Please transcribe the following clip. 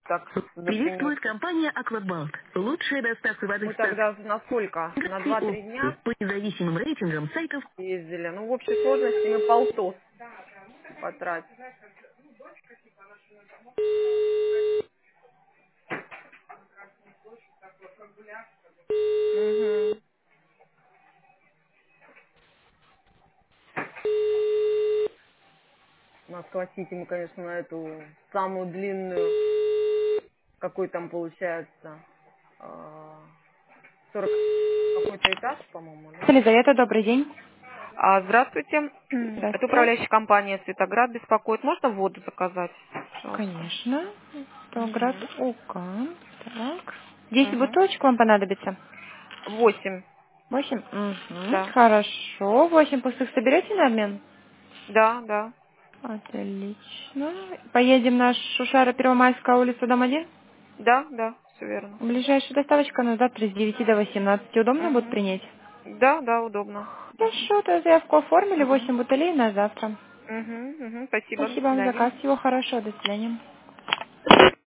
Так, например. Приветствует компания Аквабалт. Лучшая доставка воды Мы в стране. тогда на сколько? На два-три дня По независимым рейтингам сайтов. ездили. Ну, в общей сложности мы полтос потратили. Угу. Нас хватить ему, конечно, на эту самую длинную, какой там получается, 40 какой-то этаж, по-моему, да? Елизавета, добрый день. Здравствуйте. Это Здравствуйте. управляющая компания «Светоград» беспокоит. Можно воду заказать, пожалуйста? Конечно. Сталград Угу. УК. Так. 10 Угу. бутылочек вам понадобится? 8. 8. Угу. Да. Хорошо. 8 пустых соберете на обмен? Да, да. Отлично. Поедем на Шушара, Первомайская улица, дом 1. Да, да, все верно. Ближайшая доставочка на завтра с 9 до 18. Удобно будет Угу. принять? Да, да, удобно. Хорошо, то заявку оформили. Угу. 8 бутылей на завтра. Угу, угу. Спасибо, до Спасибо вам за свидания. заказ. Всего хорошего. До свидания.